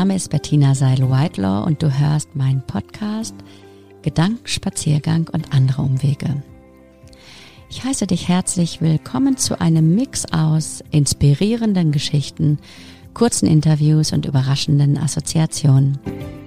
Name ist Bettina Seil-Whitelaw und du hörst meinen Podcast Gedankenspaziergang und andere Umwege. Ich heiße dich herzlich willkommen zu einem Mix aus inspirierenden Geschichten, kurzen Interviews und überraschenden Assoziationen.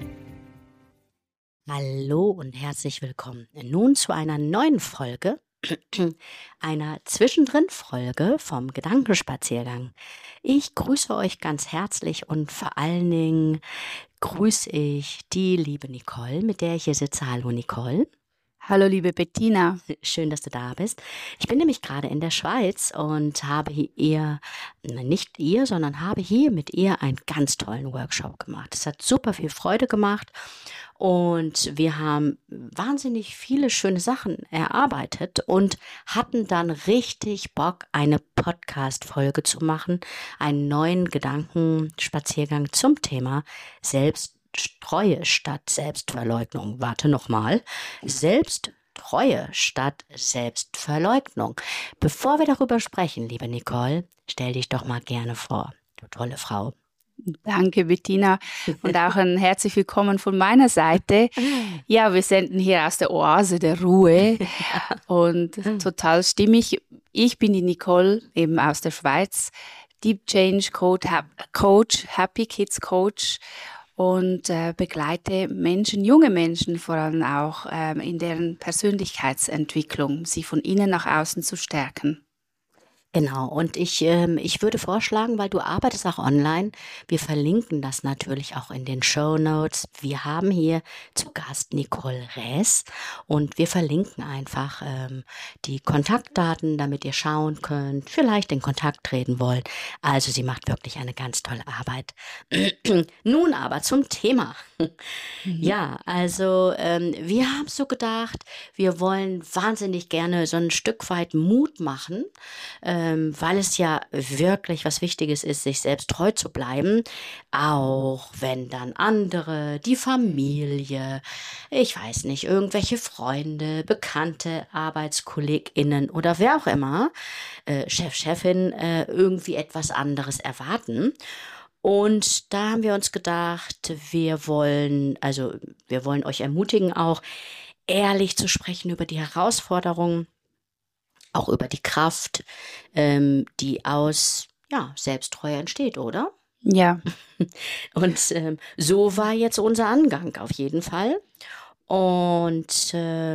Hallo und herzlich willkommen nun zu einer neuen Folge, einer Zwischendrin-Folge vom Gedankenspaziergang. Ich grüße euch ganz herzlich und vor allen Dingen grüße ich die liebe Nicole, mit der ich hier sitze. Hallo Nicole. Hallo liebe Bettina. Schön, dass du da bist. Ich bin nämlich gerade in der Schweiz und habe hier mit ihr einen ganz tollen Workshop gemacht. Es hat super viel Freude gemacht und wir haben wahnsinnig viele schöne Sachen erarbeitet und hatten dann richtig Bock, eine Podcast-Folge zu machen, einen neuen Gedankenspaziergang zum Thema Selbsttreue statt Selbstverleugnung. Selbsttreue statt Selbstverleugnung. Bevor wir darüber sprechen, liebe Nicole, stell dich doch mal gerne vor, du tolle Frau. Danke Bettina und auch ein herzlich willkommen von meiner Seite. Ja, wir senden hier aus der Oase der Ruhe und total stimmig. Ich bin die Nicole, eben aus der Schweiz, Deep Change Coach, Happy Kids Coach und begleite junge Menschen vor allem auch in deren Persönlichkeitsentwicklung, sie von innen nach außen zu stärken. Genau, und ich würde vorschlagen, weil du arbeitest auch online, wir verlinken das natürlich auch in den Shownotes. Wir haben hier zu Gast Nicole Räß und wir verlinken einfach die Kontaktdaten, damit ihr schauen könnt, vielleicht in Kontakt treten wollt. Also sie macht wirklich eine ganz tolle Arbeit. Nun aber zum Thema. Ja, also wir haben so gedacht, wir wollen wahnsinnig gerne so ein Stück weit Mut machen, weil es ja wirklich was Wichtiges ist, sich selbst treu zu bleiben, auch wenn dann andere, die Familie, ich weiß nicht, irgendwelche Freunde, Bekannte, ArbeitskollegInnen oder wer auch immer, Chef, Chefin, irgendwie etwas anderes erwarten. Und da haben wir uns gedacht, wir wollen euch ermutigen, auch ehrlich zu sprechen über die Herausforderungen, auch über die Kraft, die aus Selbsttreue entsteht, oder? Ja. Und so war jetzt unser Angang auf jeden Fall. Und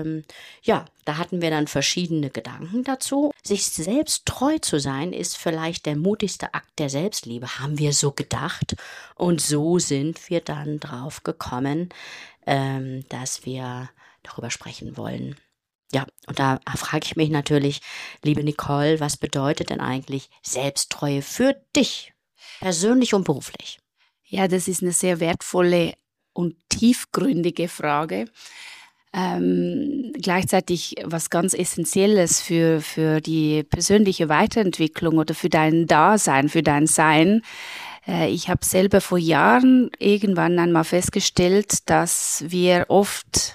da hatten wir dann verschiedene Gedanken dazu. Sich selbst treu zu sein, ist vielleicht der mutigste Akt der Selbstliebe, haben wir so gedacht. Und so sind wir dann drauf gekommen, dass wir darüber sprechen wollen. Ja, und da frage ich mich natürlich, liebe Nicole, was bedeutet denn eigentlich Selbsttreue für dich, persönlich und beruflich? Ja, das ist eine sehr wertvolle und tiefgründige Frage. Gleichzeitig was ganz Essentielles für die persönliche Weiterentwicklung oder für dein Dasein, für dein Sein. Ich habe selber vor Jahren irgendwann einmal festgestellt, dass wir oft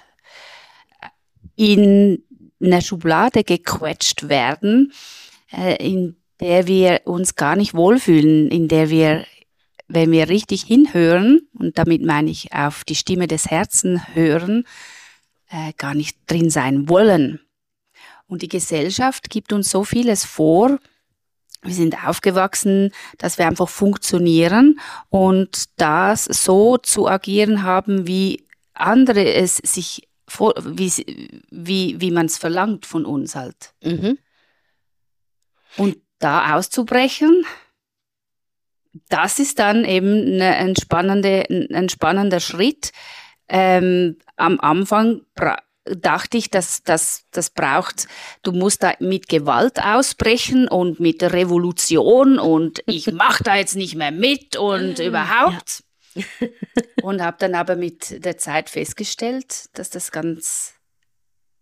in einer Schublade gequetscht werden, in der wir uns gar nicht wohlfühlen, in der wir, wenn wir richtig hinhören, und damit meine ich auf die Stimme des Herzens hören, gar nicht drin sein wollen. Und die Gesellschaft gibt uns so vieles vor. Wir sind aufgewachsen, dass wir einfach funktionieren und das so zu agieren haben, wie andere es sich wie man es verlangt von uns halt. Mhm. Und da auszubrechen, das ist dann eben ein spannender Schritt. Am Anfang dachte ich, dass das braucht, du musst da mit Gewalt ausbrechen und mit Revolution und ich mache da jetzt nicht mehr mit und überhaupt. Ja. Und habe dann aber mit der Zeit festgestellt, dass das ganz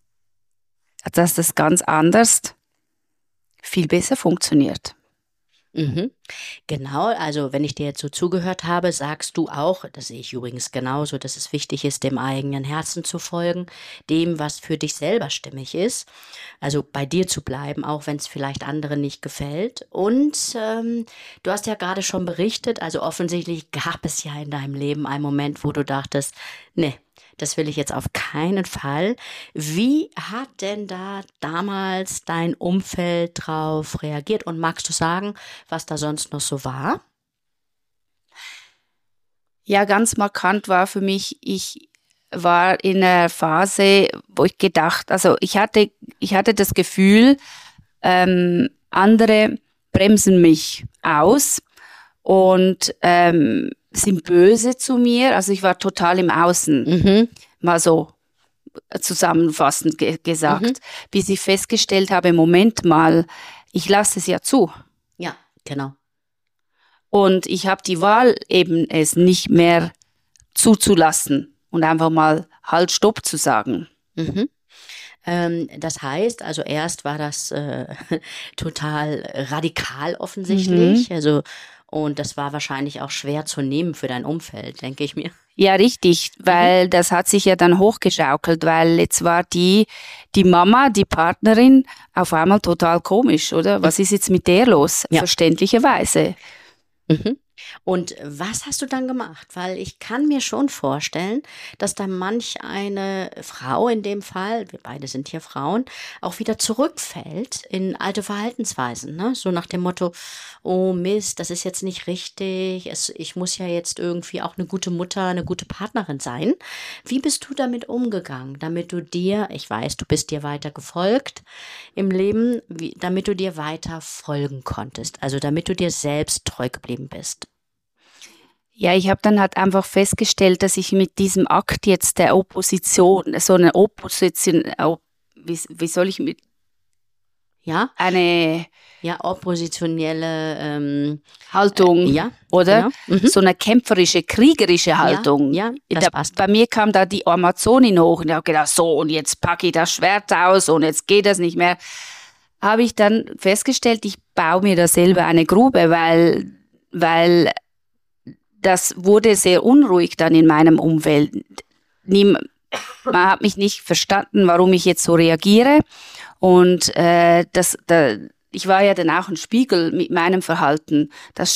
anders viel besser funktioniert. Mhm. Genau, also wenn ich dir jetzt so zugehört habe, sagst du auch, das sehe ich übrigens genauso, dass es wichtig ist, dem eigenen Herzen zu folgen, dem, was für dich selber stimmig ist. Also bei dir zu bleiben, auch wenn es vielleicht anderen nicht gefällt. Und du hast ja gerade schon berichtet, also offensichtlich gab es ja in deinem Leben einen Moment, wo du dachtest, nee, das will ich jetzt auf keinen Fall. Wie hat denn da damals dein Umfeld drauf reagiert? Und magst du sagen, was da sonst noch so war? Ja, ganz markant war für mich, ich war in einer Phase, wo ich gedacht, also ich hatte das Gefühl, andere bremsen mich aus und sind böse zu mir. Also ich war total im Außen, Mhm, mal so zusammenfassend mhm. gesagt, bis ich festgestellt habe, Moment mal, ich lasse es ja zu. Ja, genau. Und ich habe die Wahl, eben es nicht mehr zuzulassen und einfach mal Halt, Stopp zu sagen. Mhm. Das heißt, also erst war das total radikal Mhm. offensichtlich, also und das war wahrscheinlich auch schwer zu nehmen für dein Umfeld, denke ich mir. Ja, richtig, Mhm. weil das hat sich ja dann hochgeschaukelt, weil jetzt war die Mama, die Partnerin, auf einmal total komisch, oder? Was ist jetzt mit der los? Ja. Verständlicherweise. Mhm. Und was hast du dann gemacht? Weil ich kann mir schon vorstellen, dass da manch eine Frau in dem Fall, wir beide sind hier Frauen, auch wieder zurückfällt in alte Verhaltensweisen, ne? So nach dem Motto, oh Mist, das ist jetzt nicht richtig, ich muss ja jetzt irgendwie auch eine gute Mutter, eine gute Partnerin sein. Wie bist du damit umgegangen, damit du dir, ich weiß, du bist dir weiter gefolgt im Leben, damit du dir weiter folgen konntest, also damit du dir selbst treu geblieben bist? Ja, ich habe dann halt einfach festgestellt, dass ich mit diesem Akt jetzt der Opposition, so eine Opposition, wie soll ich mit Ja, eine ja, oppositionelle, Haltung, ja, oder? genau. Mhm. So eine kämpferische, kriegerische Ja, Haltung. ja, das passt. Bei mir kam da die Amazonin hoch und ich habe gedacht, so, und jetzt packe ich das Schwert aus und jetzt geht das nicht mehr. Habe ich dann festgestellt, ich baue mir da selber eine Grube, weil das wurde sehr unruhig dann in meinem Umfeld. Niem- Man hat mich nicht verstanden, warum ich jetzt so reagiere. Und ich war ja dann auch ein Spiegel mit meinem Verhalten.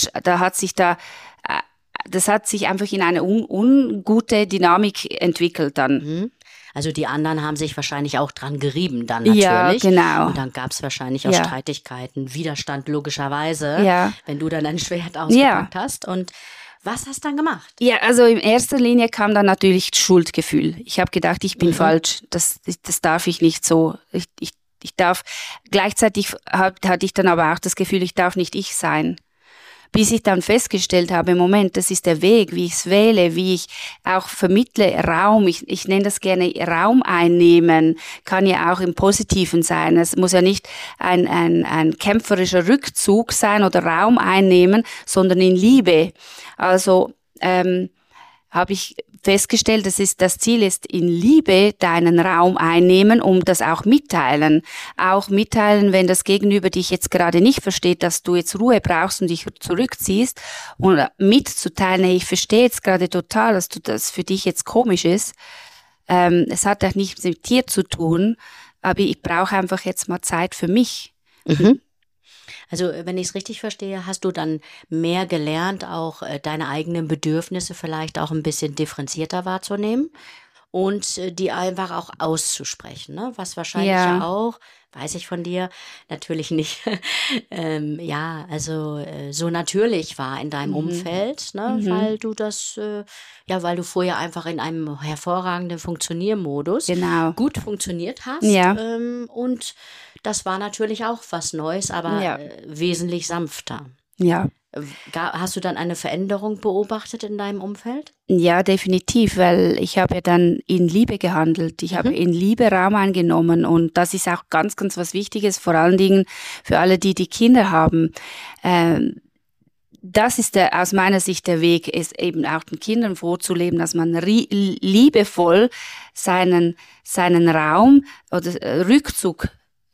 Äh, Das hat sich einfach in eine ungute Dynamik entwickelt dann. Mhm. Also die anderen haben sich wahrscheinlich auch dran gerieben dann Ja, natürlich. genau. Und dann gab es wahrscheinlich auch Ja, Streitigkeiten, Widerstand logischerweise, ja, wenn du dann dein Schwert ja. ausgepackt hast. Und was hast du dann gemacht? Ja, also in erster Linie kam dann natürlich das Schuldgefühl. Ich habe gedacht, ich bin Mhm. falsch. Das darf ich nicht so. Ich darf. Gleichzeitig hatte ich dann aber auch das Gefühl, ich darf nicht ich sein. Bis ich dann festgestellt habe, Moment, das ist der Weg, wie ich es wähle, wie ich auch vermittle Raum. Ich nenne das gerne Raum einnehmen, kann ja auch im Positiven sein. Es muss ja nicht ein kämpferischer Rückzug sein oder Raum einnehmen, sondern in Liebe. Also habe ich festgestellt, das Ziel ist in Liebe deinen Raum einnehmen, um das auch mitteilen. Auch mitteilen, wenn das Gegenüber dich jetzt gerade nicht versteht, dass du jetzt Ruhe brauchst und dich zurückziehst und mitzuteilen, hey, ich verstehe jetzt gerade total, dass das für dich jetzt komisch ist. Es hat auch nichts mit dir zu tun, aber ich brauche einfach jetzt mal Zeit für mich. Mhm. Also, wenn ich es richtig verstehe, hast du dann mehr gelernt, auch deine eigenen Bedürfnisse vielleicht auch ein bisschen differenzierter wahrzunehmen? Und, die einfach auch auszusprechen, ne? Was wahrscheinlich ja Ja, auch, weiß ich von dir, natürlich nicht, ja, also, so natürlich war in deinem mhm. Umfeld, ne, Mhm. weil du das, ja, weil du vorher einfach in einem hervorragenden Funktioniermodus Genau. gut funktioniert hast, Ja, und das war natürlich auch was Neues, aber, ja, wesentlich sanfter. ja. Hast du dann eine Veränderung beobachtet in deinem Umfeld? Ja, definitiv, weil ich habe ja dann in Liebe gehandelt. Ich habe Mhm, in Liebe Raum eingenommen und das ist auch ganz, ganz was Wichtiges, vor allen Dingen für alle, die Kinder haben. Ähm, Das ist aus meiner Sicht der Weg, es eben auch den Kindern vorzuleben, dass man liebevoll seinen Raum oder Rückzug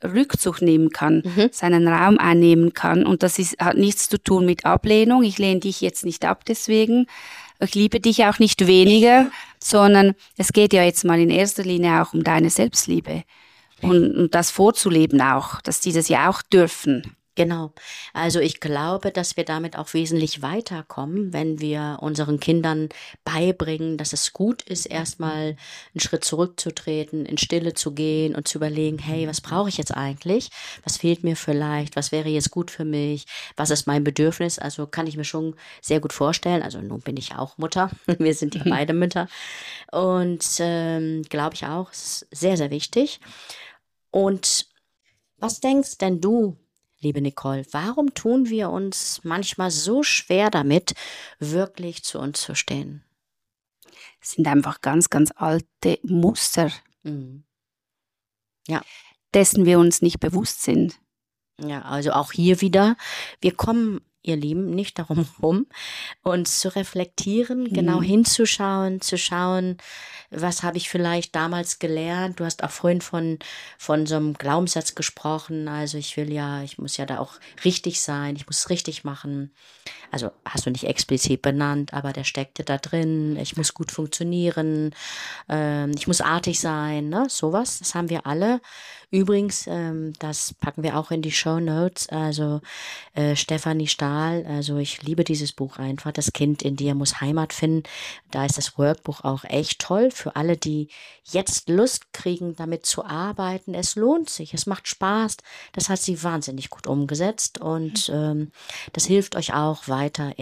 Rückzug nehmen kann, Mhm. seinen Raum einnehmen kann. Und das hat nichts zu tun mit Ablehnung. Ich lehne dich jetzt nicht ab deswegen. Ich liebe dich auch nicht weniger, sondern es geht ja jetzt mal in erster Linie auch um deine Selbstliebe. Und das vorzuleben auch, dass die das ja auch dürfen. Genau. Also ich glaube, dass wir damit auch wesentlich weiterkommen, wenn wir unseren Kindern beibringen, dass es gut ist, erstmal einen Schritt zurückzutreten, in Stille zu gehen und zu überlegen, hey, was brauche ich jetzt eigentlich? Was fehlt mir vielleicht? Was wäre jetzt gut für mich? Was ist mein Bedürfnis? Also kann ich mir schon sehr gut vorstellen. Also nun bin ich auch Mutter. Wir sind ja beide Mütter. Und glaube ich auch, es ist sehr, sehr wichtig. Und was denkst denn du, liebe Nicole, warum tun wir uns manchmal so schwer damit, wirklich zu uns zu stehen? Es sind einfach ganz, ganz alte Muster, Mhm. Ja, dessen wir uns nicht bewusst sind. ja, also auch hier wieder, wir kommen, ihr Lieben, nicht darum herum, uns zu reflektieren, genau hinzuschauen, zu schauen, was habe ich vielleicht damals gelernt. Du hast auch vorhin von so einem Glaubenssatz gesprochen, also ich muss ja da auch richtig sein, ich muss es richtig machen. Also hast du nicht explizit benannt, aber der steckte da drin. Ich muss gut funktionieren, ich muss artig sein, ne? Sowas, das haben wir alle. Übrigens, das packen wir auch in die Shownotes. Also Stefanie Stahl, also ich liebe dieses Buch einfach. Das Kind in dir muss Heimat finden. Da ist das Workbook auch echt toll für alle, die jetzt Lust kriegen, damit zu arbeiten. Es lohnt sich, es macht Spaß. Das hat sie wahnsinnig gut umgesetzt und das hilft euch auch weiter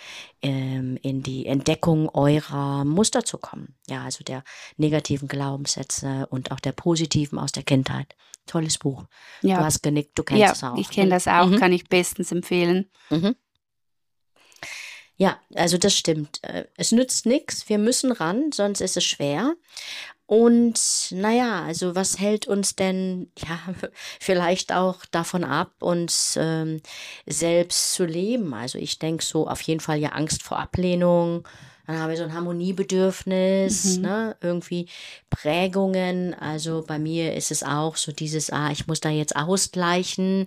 in die Entdeckung eurer Muster zu kommen. Ja, also der negativen Glaubenssätze und auch der positiven aus der Kindheit. Tolles Buch. Du Ja, hast genickt, du kennst ja, es auch. ich kenne das auch, kann ich bestens empfehlen. Mhm. Ja, also das stimmt. Es nützt nichts, wir müssen ran, sonst ist es schwer. Und naja, also was hält uns denn ja vielleicht auch davon ab, uns selbst zu leben? Also ich denke so auf jeden Fall ja Angst vor Ablehnung. Dann haben wir so ein Harmoniebedürfnis, ne? Irgendwie Prägungen. Also bei mir ist es auch so dieses, ich muss da jetzt ausgleichen,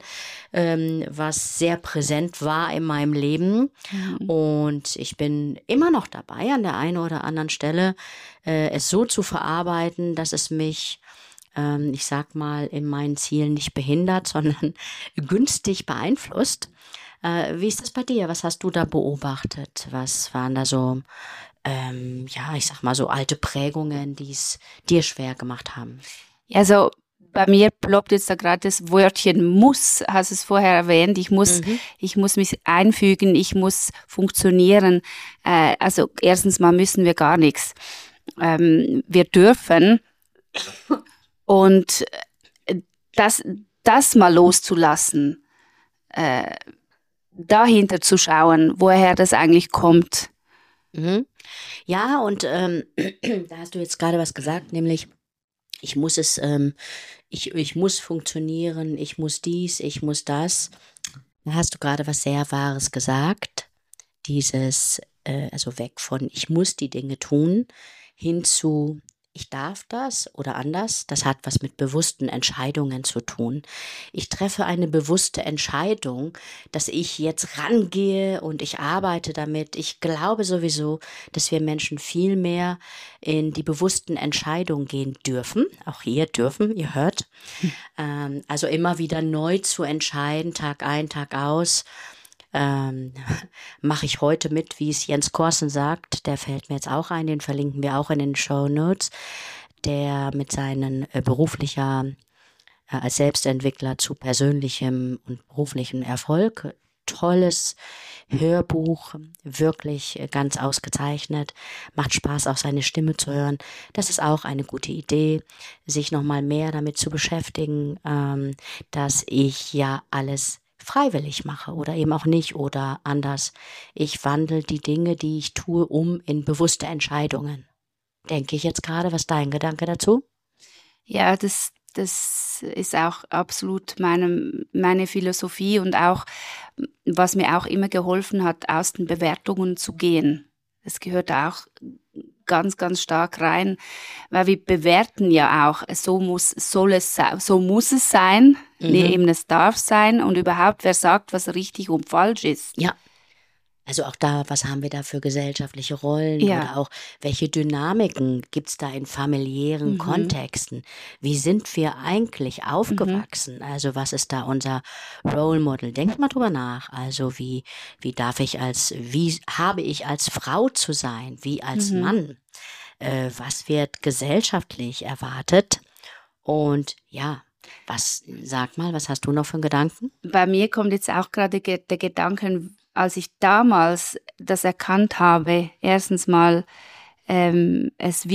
was sehr präsent war in meinem Leben. Und ich bin immer noch dabei, an der einen oder anderen Stelle es so zu verarbeiten, dass es mich, ich sag mal, in meinen Zielen nicht behindert, sondern günstig beeinflusst. Wie ist das bei dir? Was hast du da beobachtet? Was waren da so, ja, ich sag mal, so alte Prägungen, die es dir schwer gemacht haben? Also bei mir ploppt jetzt da gerade das Wörtchen muss, hast es vorher erwähnt. Ich muss mich einfügen, ich muss funktionieren. Also erstens mal müssen wir gar nichts. Wir dürfen und das mal loszulassen, dahinter zu schauen, woher das eigentlich kommt. Mhm. Ja, und da hast du jetzt gerade was gesagt, nämlich ich muss es, ich muss funktionieren, ich muss dies, ich muss das. Da hast du gerade was sehr Wahres gesagt. Dieses, also weg von ich muss die Dinge tun, hin zu ich darf das oder anders. Das hat was mit bewussten Entscheidungen zu tun. Ich treffe eine bewusste Entscheidung, dass ich jetzt rangehe und ich arbeite damit. Ich glaube sowieso, dass wir Menschen viel mehr in die bewussten Entscheidungen gehen dürfen. Auch hier dürfen, ihr hört. Also immer wieder neu zu entscheiden, Tag ein, Tag aus. Mache ich heute mit, wie es Jens Korsen sagt, der fällt mir jetzt auch ein, den verlinken wir auch in den Shownotes, der mit seinen beruflicher als Selbstentwickler zu persönlichem und beruflichem Erfolg, tolles Hörbuch, wirklich ganz ausgezeichnet, macht Spaß auch seine Stimme zu hören. Das ist auch eine gute Idee, sich nochmal mehr damit zu beschäftigen, dass ich ja alles freiwillig mache oder eben auch nicht oder anders. Ich wandle die Dinge, die ich tue, um in bewusste Entscheidungen. Denke ich jetzt gerade, was ist dein Gedanke dazu? Ja, das ist auch absolut meine Philosophie und auch, was mir auch immer geholfen hat, aus den Bewertungen zu gehen. Das gehört auch ganz, ganz stark rein, weil wir bewerten ja auch, so muss es sein, nee, eben es darf sein und überhaupt, wer sagt, was richtig und falsch ist. Ja. Also auch da, was haben wir da für gesellschaftliche Rollen Ja. oder auch welche Dynamiken gibt es da in familiären Kontexten? Wie sind wir eigentlich aufgewachsen? Also was ist da unser Role Model? Denk mal drüber nach. Also wie habe ich als Frau zu sein? Wie als Mann? Was wird gesellschaftlich erwartet? Und ja, sag mal, was hast du noch für einen Gedanken? Bei mir kommt jetzt auch gerade der Gedanke, als ich damals das erkannt habe, erstens mal, die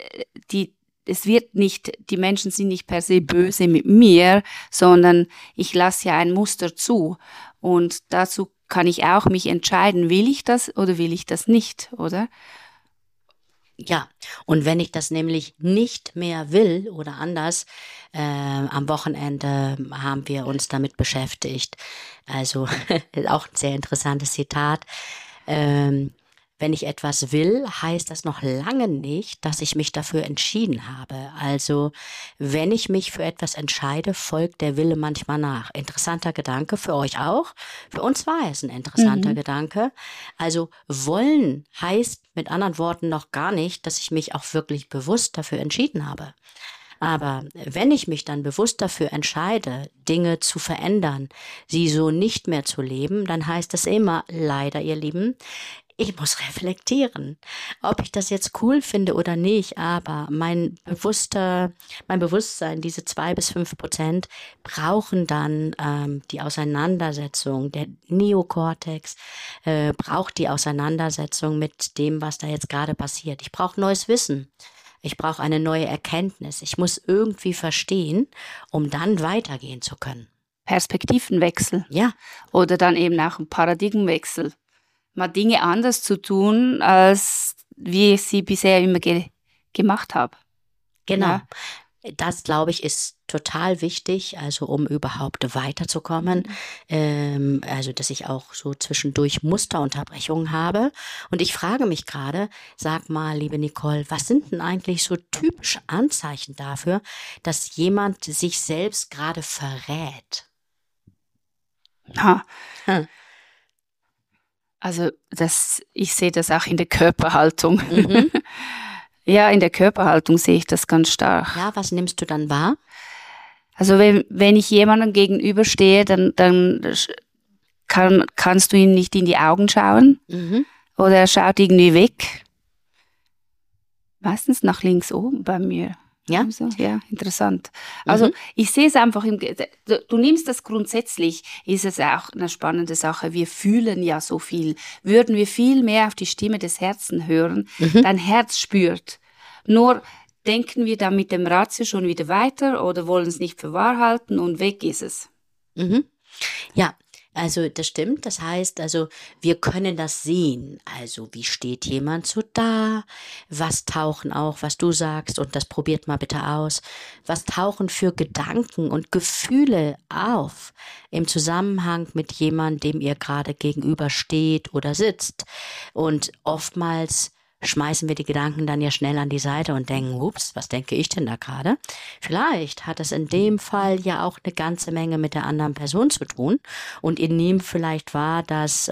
Menschen sind nicht per se böse mit mir, sondern ich lasse ja ein Muster zu. Und dazu kann ich auch mich entscheiden, will ich das oder will ich das nicht, oder? Ja, und wenn ich das nämlich nicht mehr will oder anders, am Wochenende haben wir uns damit beschäftigt. Also auch ein sehr interessantes Zitat. Wenn ich etwas will, heißt das noch lange nicht, dass ich mich dafür entschieden habe. Also wenn ich mich für etwas entscheide, folgt der Wille manchmal nach. Interessanter Gedanke für euch auch. Für uns war es ein interessanter Gedanke. Also wollen heißt mit anderen Worten noch gar nicht, dass ich mich auch wirklich bewusst dafür entschieden habe. Aber wenn ich mich dann bewusst dafür entscheide, Dinge zu verändern, sie so nicht mehr zu leben, dann heißt das immer, leider, ihr Lieben, ich muss reflektieren, ob ich das jetzt cool finde oder nicht, aber mein Bewusstsein, diese 2-5%, brauchen dann die Auseinandersetzung, der Neokortex braucht die Auseinandersetzung mit dem, was da jetzt gerade passiert. Ich brauche neues Wissen. Ich brauche eine neue Erkenntnis. Ich muss irgendwie verstehen, um dann weitergehen zu können. Perspektivenwechsel. Ja. Oder dann eben auch ein Paradigmenwechsel. Mal Dinge anders zu tun, als wie ich sie bisher immer gemacht habe. Genau. Ja. Das, glaube ich, ist total wichtig, also um überhaupt weiterzukommen. Also, dass ich auch so zwischendurch Musterunterbrechungen habe. Und ich frage mich gerade, sag mal, liebe Nicole, was sind denn eigentlich so typische Anzeichen dafür, dass jemand sich selbst gerade verrät? Ha. Also ich sehe das auch in der Körperhaltung. Ja, in der Körperhaltung sehe ich das ganz stark. Ja, was nimmst du dann wahr? Also wenn ich jemandem gegenüberstehe, dann kannst du ihm nicht in die Augen schauen oder er schaut irgendwie weg. Meistens nach links oben bei mir. Ja? Also, ja, interessant. Also ich sehe es einfach, du nimmst das grundsätzlich, ist es auch eine spannende Sache. Wir fühlen ja so viel. Würden wir viel mehr auf die Stimme des Herzens hören, dein Herz spürt. Nur denken wir dann mit dem Ratio schon wieder weiter oder wollen es nicht für wahr halten und weg ist es. Ja, also das stimmt. Das heißt, also wir können das sehen. Also wie steht jemand so da? Was tauchen auch, was du sagst, und das probiert mal bitte aus. Was tauchen für Gedanken und Gefühle auf im Zusammenhang mit jemandem, dem ihr gerade gegenüber steht oder sitzt? Und oftmals schmeißen wir die Gedanken dann ja schnell an die Seite und denken, ups, was denke ich denn da gerade? Vielleicht hat es in dem Fall ja auch eine ganze Menge mit der anderen Person zu tun und ihr nehmt vielleicht wahr, dass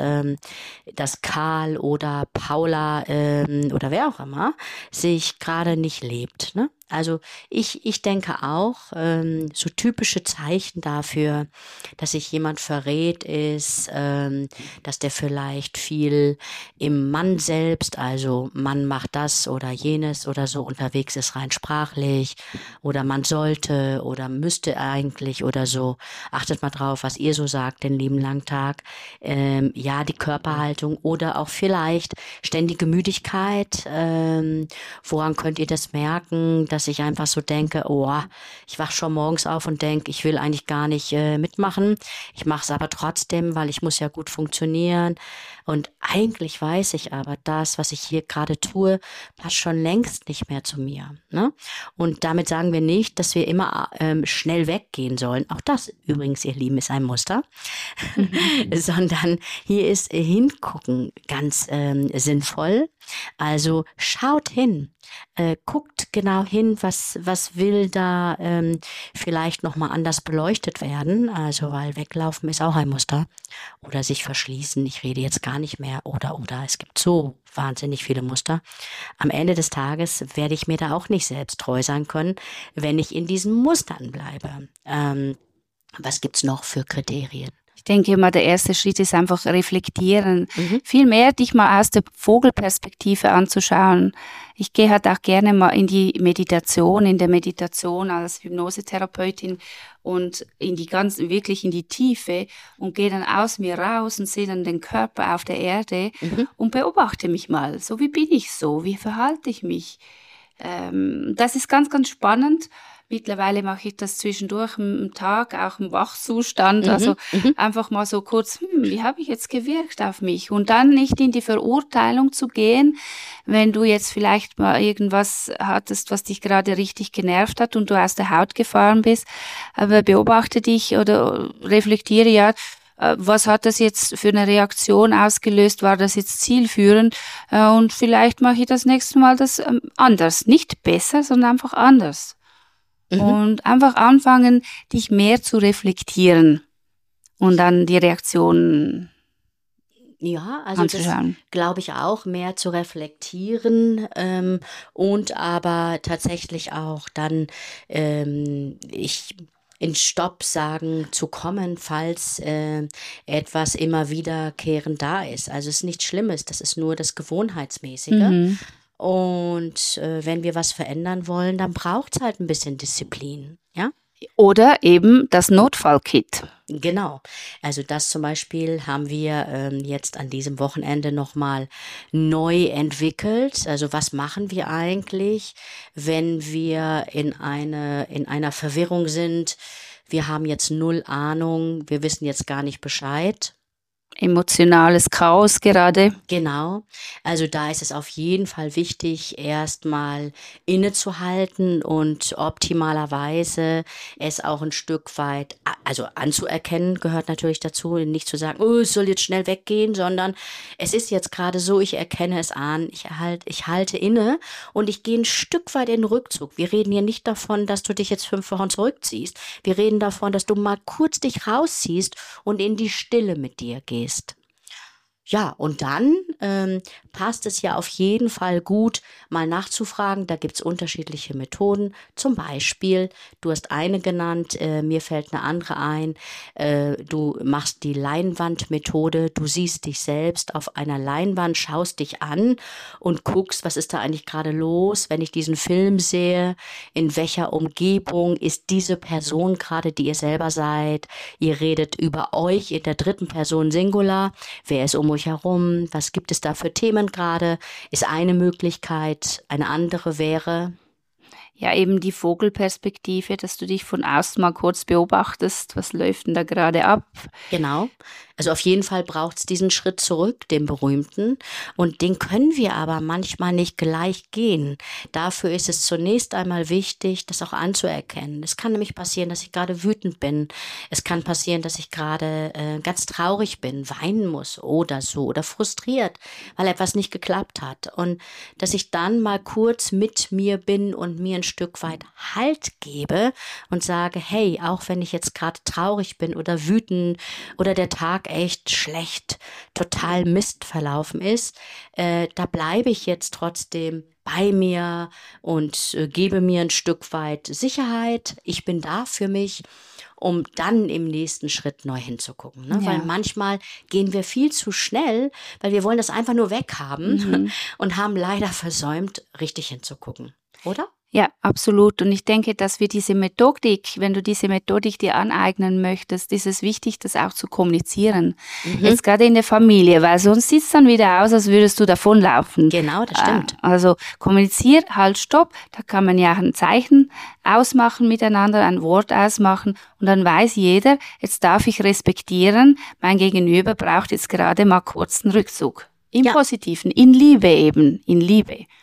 Karl oder Paula oder wer auch immer sich gerade nicht lebt, ne? Also ich denke auch, so typische Zeichen dafür, dass sich jemand verrät, ist, dass der vielleicht viel im Mann selbst, also Mann macht das oder jenes oder so unterwegs ist, rein sprachlich, oder man sollte oder müsste eigentlich oder so. Achtet mal drauf, was ihr so sagt den lieben langen Tag. Ja, die Körperhaltung oder auch vielleicht ständige Müdigkeit. Woran könnt ihr das merken, dass ich einfach so denke, oh, ich wach schon morgens auf und denke, ich will eigentlich gar nicht mitmachen. Ich mache es aber trotzdem, weil ich muss ja gut funktionieren. Und eigentlich weiß ich aber, das, was ich hier gerade tue, passt schon längst nicht mehr zu mir. Ne? Und damit sagen wir nicht, dass wir immer schnell weggehen sollen. Auch das übrigens, ihr Lieben, ist ein Muster. Sondern hier ist Hingucken ganz sinnvoll. Also schaut hin, guckt genau hin, was will da vielleicht nochmal anders beleuchtet werden. Also weil weglaufen ist auch ein Muster. Oder sich verschließen, ich rede jetzt gar nicht mehr. Oder es gibt so wahnsinnig viele Muster. Am Ende des Tages werde ich mir da auch nicht selbst treu sein können, wenn ich in diesen Mustern bleibe. Was gibt's noch für Kriterien? Ich denke mal, der erste Schritt ist einfach reflektieren. Viel mehr dich mal aus der Vogelperspektive anzuschauen. Ich gehe halt auch gerne mal in die Meditation, in der Meditation als Hypnosetherapeutin und wirklich in die Tiefe und gehe dann aus mir raus und sehe dann den Körper auf der Erde und beobachte mich mal. So, wie bin ich so? Wie verhalte ich mich? Das ist ganz, ganz spannend. Mittlerweile mache ich das zwischendurch im Tag, auch im Wachzustand. Also einfach mal so kurz, wie habe ich jetzt gewirkt auf mich? Und dann nicht in die Verurteilung zu gehen, wenn du jetzt vielleicht mal irgendwas hattest, was dich gerade richtig genervt hat und du aus der Haut gefahren bist. Aber beobachte dich oder reflektiere ja, was hat das jetzt für eine Reaktion ausgelöst? War das jetzt zielführend? Und vielleicht mache ich das nächste Mal das anders. Nicht besser, sondern einfach anders. Und einfach anfangen, dich mehr zu reflektieren und dann die Reaktionen anzuschauen. Das glaube ich auch, mehr zu reflektieren und aber tatsächlich auch dann in Stopp sagen zu kommen, falls etwas immer wiederkehrend da ist. Also es ist nichts Schlimmes, das ist nur das Gewohnheitsmäßige. Und wenn wir was verändern wollen, dann braucht es halt ein bisschen Disziplin, ja? Oder eben das Notfallkit. Genau. Also das zum Beispiel haben wir jetzt an diesem Wochenende nochmal neu entwickelt. Also was machen wir eigentlich, wenn wir in einer Verwirrung sind? Wir haben jetzt null Ahnung, wir wissen jetzt gar nicht Bescheid. Emotionales Chaos gerade. Genau. Also da ist es auf jeden Fall wichtig, erstmal innezuhalten und optimalerweise es auch ein Stück weit, also anzuerkennen gehört natürlich dazu, nicht zu sagen, oh, es soll jetzt schnell weggehen, sondern es ist jetzt gerade so, ich erkenne es an, ich halte inne und ich gehe ein Stück weit in den Rückzug. Wir reden hier nicht davon, dass du dich jetzt 5 Wochen zurückziehst. Wir reden davon, dass du mal kurz dich rausziehst und in die Stille mit dir gehst. Ja, und dann passt es ja auf jeden Fall gut, mal nachzufragen. Da gibt's unterschiedliche Methoden. Zum Beispiel, du hast eine genannt, mir fällt eine andere ein. Du machst die Leinwandmethode. Du siehst dich selbst auf einer Leinwand, schaust dich an und guckst, was ist da eigentlich gerade los, wenn ich diesen Film sehe. In welcher Umgebung ist diese Person gerade, die ihr selber seid? Ihr redet über euch in der dritten Person Singular. Wer ist um euch herum? Was gibt es da für Themen gerade? Ist eine Möglichkeit, eine andere wäre? Ja, eben die Vogelperspektive, dass du dich von außen mal kurz beobachtest, was läuft denn da gerade ab? Genau. Also auf jeden Fall braucht es diesen Schritt zurück, den berühmten. Und den können wir aber manchmal nicht gleich gehen. Dafür ist es zunächst einmal wichtig, das auch anzuerkennen. Es kann nämlich passieren, dass ich gerade wütend bin. Es kann passieren, dass ich gerade ganz traurig bin, weinen muss oder so oder frustriert, weil etwas nicht geklappt hat. Und dass ich dann mal kurz mit mir bin und mir ein Stück weit Halt gebe und sage, hey, auch wenn ich jetzt gerade traurig bin oder wütend oder der Tag echt schlecht, total Mist verlaufen ist, da bleibe ich jetzt trotzdem bei mir und gebe mir ein Stück weit Sicherheit. Ich bin da für mich, um dann im nächsten Schritt neu hinzugucken. Ne? Ja. Weil manchmal gehen wir viel zu schnell, weil wir wollen das einfach nur weghaben und haben leider versäumt, richtig hinzugucken. Oder? Ja, absolut. Und ich denke, dass wir diese Methodik, wenn du diese Methodik dir aneignen möchtest, ist es wichtig, das auch zu kommunizieren. Jetzt gerade in der Familie, weil sonst sieht es dann wieder aus, als würdest du davonlaufen. Genau, das stimmt. Also kommuniziert, halt, stopp. Da kann man ja auch ein Zeichen ausmachen miteinander, ein Wort ausmachen und dann weiß jeder, jetzt darf ich respektieren, mein Gegenüber braucht jetzt gerade mal kurz einen Rückzug. Im Positiven, in Liebe eben, in Liebe.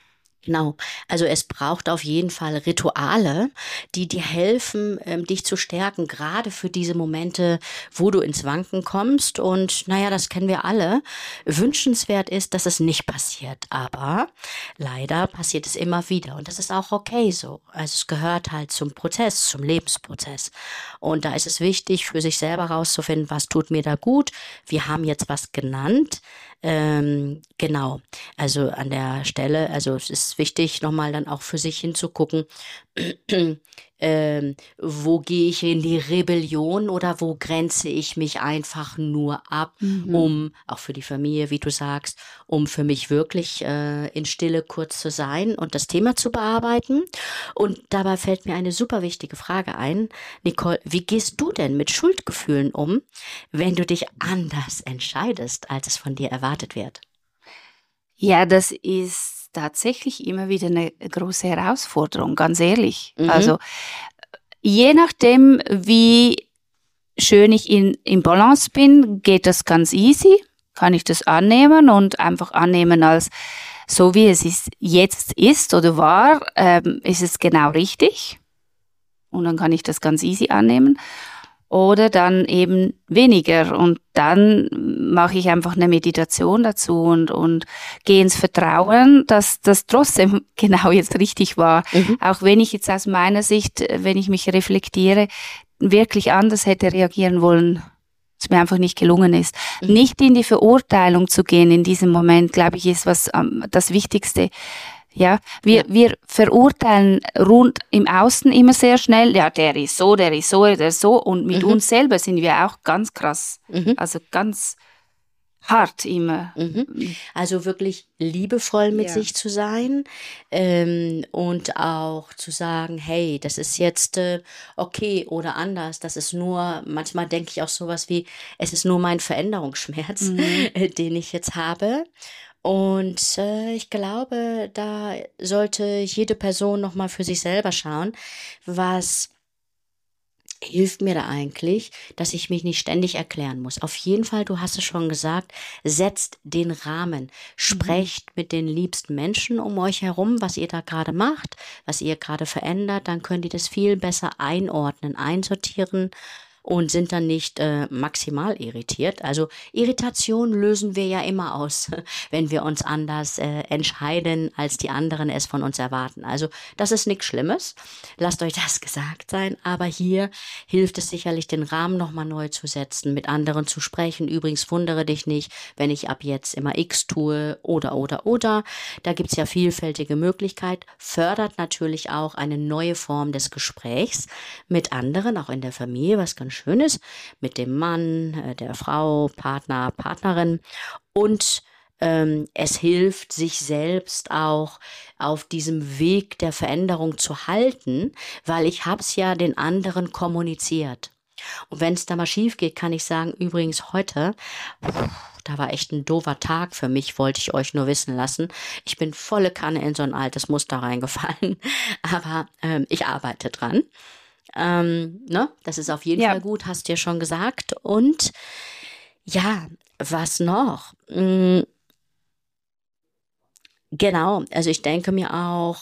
Genau, also es braucht auf jeden Fall Rituale, die dir helfen, dich zu stärken, gerade für diese Momente, wo du ins Wanken kommst. Und naja, das kennen wir alle. Wünschenswert ist, dass es nicht passiert, aber leider passiert es immer wieder und das ist auch okay so. Also es gehört halt zum Prozess, zum Lebensprozess. Und da ist es wichtig, für sich selber rauszufinden, was tut mir da gut. Wir haben jetzt was genannt. Genau. Also an der Stelle, also es ist wichtig, nochmal dann auch für sich hinzugucken, wo gehe ich in die Rebellion oder wo grenze ich mich einfach nur ab, Mhm. um, auch für die Familie, wie du sagst, um für mich wirklich in Stille kurz zu sein und das Thema zu bearbeiten. Und dabei fällt mir eine super wichtige Frage ein. Nicole, wie gehst du denn mit Schuldgefühlen um, wenn du dich anders entscheidest, als es von dir erwartet wird? Ja, das ist tatsächlich immer wieder eine große Herausforderung, ganz ehrlich. Mhm, Also je nachdem, wie schön ich in Balance bin, geht das ganz easy. Kann ich das annehmen und einfach annehmen als so wie es ist, jetzt ist oder war, ist es genau richtig. Und dann kann ich das ganz easy annehmen. Oder dann eben weniger. Und dann mache ich einfach eine Meditation dazu und gehe ins Vertrauen, dass das trotzdem genau jetzt richtig war. mhm, Auch wenn ich jetzt aus meiner Sicht, wenn ich mich reflektiere, wirklich anders hätte reagieren wollen, es mir einfach nicht gelungen ist. mhm. Nicht in die Verurteilung zu gehen in diesem Moment, glaube ich, ist was das Wichtigste. Ja, Ja. wir verurteilen rund im Außen immer sehr schnell, ja, der ist so, der ist so, der ist so. Und mit Mhm, uns selber sind wir auch ganz krass. mhm. Also ganz hart immer. Mhm. Also wirklich liebevoll mit Ja. sich zu sein und auch zu sagen, hey, das ist jetzt okay oder anders. Das ist nur, manchmal denke ich auch sowas wie, es ist nur mein Veränderungsschmerz, Mhm. den ich jetzt habe. Und ich glaube, da sollte jede Person nochmal für sich selber schauen, was hilft mir da eigentlich, dass ich mich nicht ständig erklären muss? Auf jeden Fall, du hast es schon gesagt, setzt den Rahmen. Mhm. Sprecht mit den liebsten Menschen um euch herum, was ihr da gerade macht, was ihr gerade verändert. Dann könnt ihr das viel besser einordnen, einsortieren und sind dann nicht maximal irritiert. Also Irritation lösen wir ja immer aus, wenn wir uns anders entscheiden, als die anderen es von uns erwarten. Also das ist nichts Schlimmes. Lasst euch das gesagt sein. Aber hier hilft es sicherlich, den Rahmen nochmal neu zu setzen, mit anderen zu sprechen. Übrigens wundere dich nicht, wenn ich ab jetzt immer X tue oder. Da gibt's ja vielfältige Möglichkeiten. Fördert natürlich auch eine neue Form des Gesprächs mit anderen, auch in der Familie, was ganz schön ist, mit dem Mann, der Frau, Partner, Partnerin. Und es hilft, sich selbst auch auf diesem Weg der Veränderung zu halten, weil ich hab's ja den anderen kommuniziert. Und wenn es da mal schief geht, kann ich sagen, übrigens heute, da war echt ein doofer Tag für mich, wollte ich euch nur wissen lassen. Ich bin volle Kanne in so ein altes Muster reingefallen, aber ich arbeite dran. Ne? Das ist auf jeden Ja, Fall gut, hast du ja schon gesagt. Und ja, was noch? Genau, also ich denke mir auch,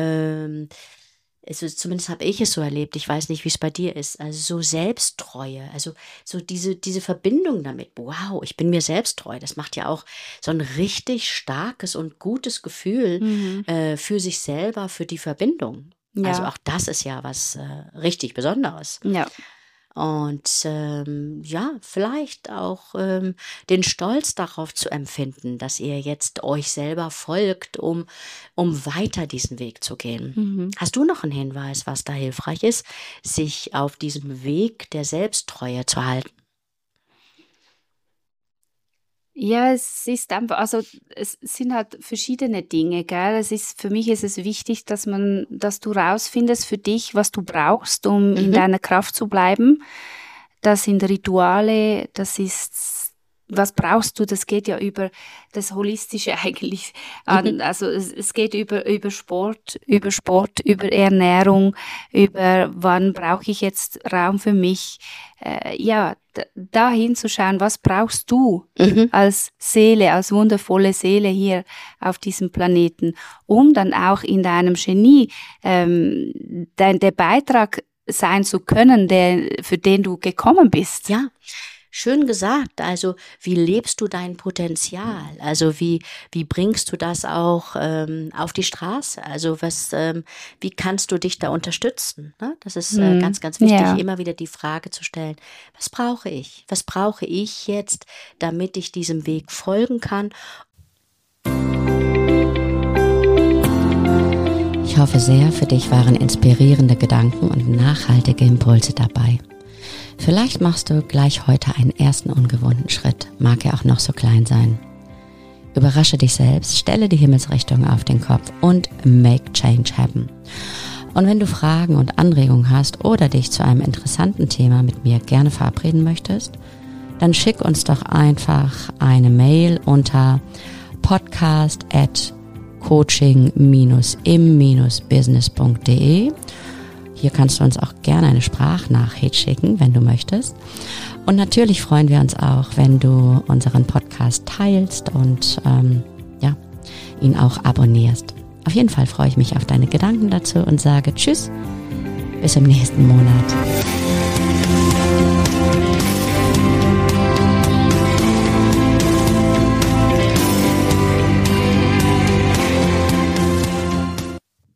also zumindest habe ich es so erlebt, ich weiß nicht, wie es bei dir ist, also so Selbsttreue, also so diese Verbindung damit, wow, ich bin mir selbst treu, das macht ja auch so ein richtig starkes und gutes Gefühl mhm. für sich selber, für die Verbindung. Also Ja, auch das ist ja was richtig Besonderes. ja. Und ja, vielleicht auch den Stolz darauf zu empfinden, dass ihr jetzt euch selber folgt, um weiter diesen Weg zu gehen. Mhm. Hast du noch einen Hinweis, was da hilfreich ist, sich auf diesem Weg der Selbsttreue zu halten? Ja, es ist einfach, also es sind halt verschiedene Dinge, gell? Für mich ist es wichtig, dass du rausfindest für dich, was du brauchst, um in Mhm, deiner Kraft zu bleiben. Das sind Rituale, das ist was brauchst du? Das geht ja über das Holistische eigentlich an. Also es geht über Sport, über Ernährung, über wann brauche ich jetzt Raum für mich. Da hinzuschauen, was brauchst du als Seele, als wundervolle Seele hier auf diesem Planeten, um dann auch in deinem Genie der Beitrag sein zu können, für den du gekommen bist. Ja, schön gesagt. Also wie lebst du dein Potenzial? Also wie bringst du das auch auf die Straße? Also wie kannst du dich da unterstützen? Ne? Das ist ganz, ganz wichtig, immer wieder die Frage zu stellen, was brauche ich? Was brauche ich jetzt, damit ich diesem Weg folgen kann? Ich hoffe sehr, für dich waren inspirierende Gedanken und nachhaltige Impulse dabei. Vielleicht machst du gleich heute einen ersten ungewohnten Schritt, mag er auch noch so klein sein. Überrasche dich selbst, stelle die Himmelsrichtung auf den Kopf und make change happen. Und wenn du Fragen und Anregungen hast oder dich zu einem interessanten Thema mit mir gerne verabreden möchtest, dann schick uns doch einfach eine Mail unter podcast@coaching-im-business.de. Hier kannst du uns auch gerne eine Sprachnachricht schicken, wenn du möchtest. Und natürlich freuen wir uns auch, wenn du unseren Podcast teilst und ihn auch abonnierst. Auf jeden Fall freue ich mich auf deine Gedanken dazu und sage Tschüss, bis im nächsten Monat.